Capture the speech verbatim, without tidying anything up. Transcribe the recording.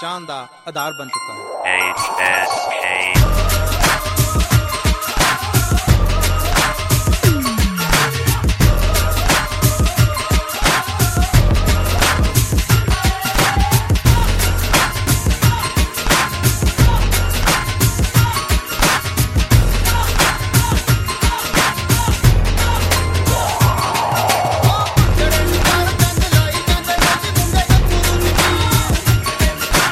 पहचान का आधार बन चुका है। H S K